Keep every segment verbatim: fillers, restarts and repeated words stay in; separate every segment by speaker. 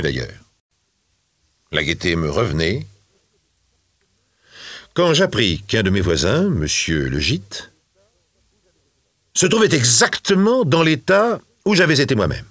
Speaker 1: d'ailleurs. La gaieté me revenait quand j'appris qu'un de mes voisins, monsieur le gîte, se trouvait exactement dans l'état où j'avais été moi-même.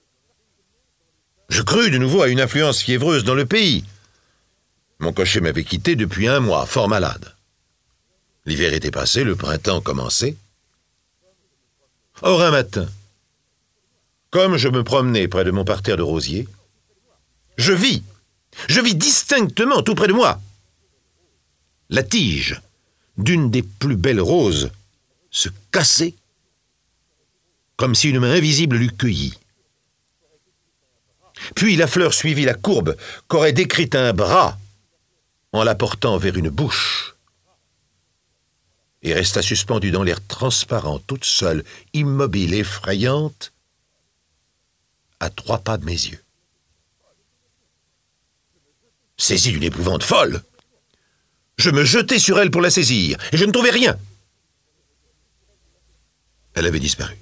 Speaker 1: Je crus de nouveau à une influence fiévreuse dans le pays. Mon cocher m'avait quitté depuis un mois, fort malade. L'hiver était passé, le printemps commençait. Or, un matin, comme je me promenais près de mon parterre de rosiers, je vis, je vis distinctement tout près de moi, la tige d'une des plus belles roses se casser, comme si une main invisible l'eût cueillie. Puis la fleur suivit la courbe qu'aurait décrite un bras en la portant vers une bouche, et resta suspendue dans l'air transparent, toute seule, immobile, effrayante, à trois pas de mes yeux. Saisi d'une épouvante folle, je me jetai sur elle pour la saisir, et je ne trouvais rien. Elle avait disparu.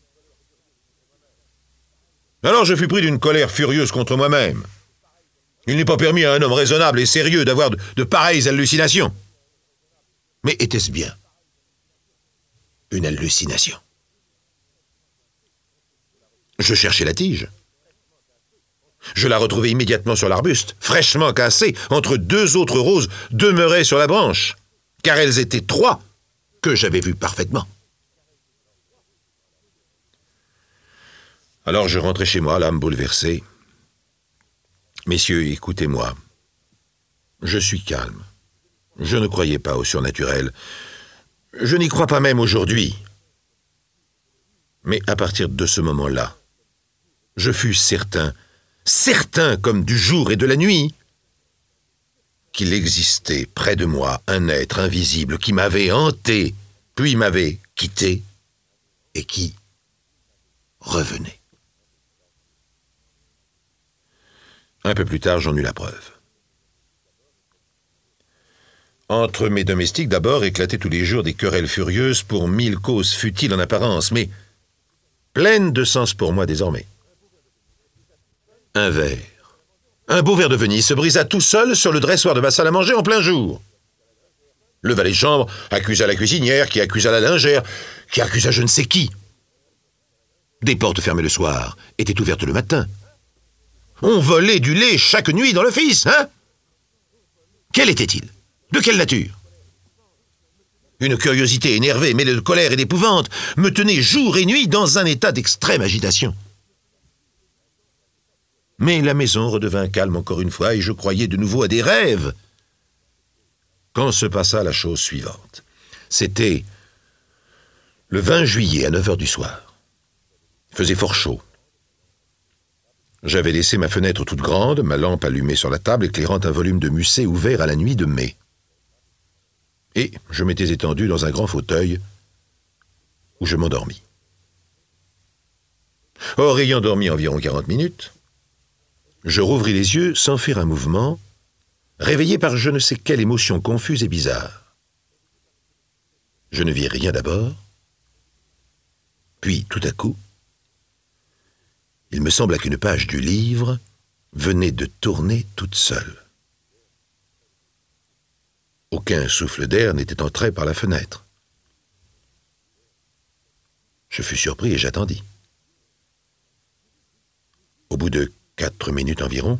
Speaker 1: Alors je fus pris d'une colère furieuse contre moi-même. Il n'est pas permis à un homme raisonnable et sérieux d'avoir de, de pareilles hallucinations. Mais était-ce bien une hallucination? Je cherchai la tige. Je la retrouvai immédiatement sur l'arbuste, fraîchement cassée, entre deux autres roses demeurées sur la branche, car elles étaient trois que j'avais vues parfaitement. Alors je rentrai chez moi, l'âme bouleversée. Messieurs, écoutez-moi. Je suis calme. Je ne croyais pas au surnaturel. Je n'y crois pas même aujourd'hui. Mais à partir de ce moment-là, je fus certain, certain comme du jour et de la nuit, qu'il existait près de moi un être invisible qui m'avait hanté, puis m'avait quitté, et qui revenait. Un peu plus tard, j'en eus la preuve. Entre mes domestiques, d'abord, éclataient tous les jours des querelles furieuses pour mille causes futiles en apparence, mais pleines de sens pour moi désormais. Un verre, un beau verre de Venise, se brisa tout seul sur le dressoir de ma salle à manger en plein jour. Le valet de chambre accusa la cuisinière, qui accusa la lingère, qui accusa je ne sais qui. Des portes fermées le soir étaient ouvertes le matin. On volait du lait chaque nuit dans l'office, hein? Quel était-il? De quelle nature? Une curiosité énervée, mêlée de colère et d'épouvante, me tenait jour et nuit dans un état d'extrême agitation. Mais la maison redevint calme encore une fois, et je croyais de nouveau à des rêves. Quand se passa la chose suivante. C'était le vingt juillet à neuf heures du soir. Il faisait fort chaud. J'avais laissé ma fenêtre toute grande, ma lampe allumée sur la table, éclairant un volume de Musset ouvert à la nuit de mai. Et je m'étais étendu dans un grand fauteuil où je m'endormis. Or, ayant dormi environ quarante minutes, je rouvris les yeux sans faire un mouvement, réveillé par je ne sais quelle émotion confuse et bizarre. Je ne vis rien d'abord, puis tout à coup, il me sembla qu'une page du livre venait de tourner toute seule. Aucun souffle d'air n'était entré par la fenêtre. Je fus surpris et j'attendis. Au bout de quatre minutes environ,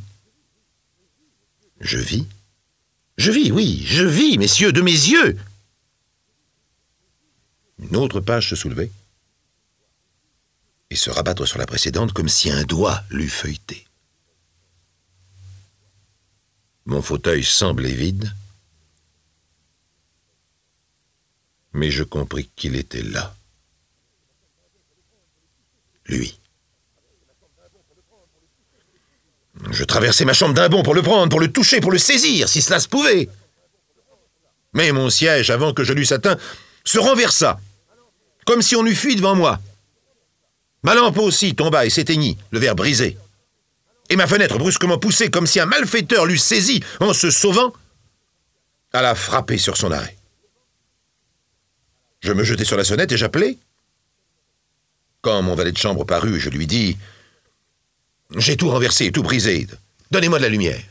Speaker 1: je vis, je vis, oui, je vis, messieurs, de mes yeux. Une autre page se soulevait et se rabattre sur la précédente comme si un doigt l'eût feuilleté. Mon fauteuil semblait vide, mais je compris qu'il était là. Lui. Je traversai ma chambre d'un bond pour le prendre, pour le toucher, pour le saisir, si cela se pouvait. Mais mon siège, avant que je l'eusse atteint, se renversa, comme si on eût fui devant moi. Ma lampe aussi tomba et s'éteignit, le verre brisé. Et ma fenêtre brusquement poussée, comme si un malfaiteur l'eût saisie en se sauvant, alla frapper sur son arrêt. Je me jetai sur la sonnette et j'appelai. Quand mon valet de chambre parut, je lui dis J'ai tout renversé, tout brisé. Donnez-moi de la lumière.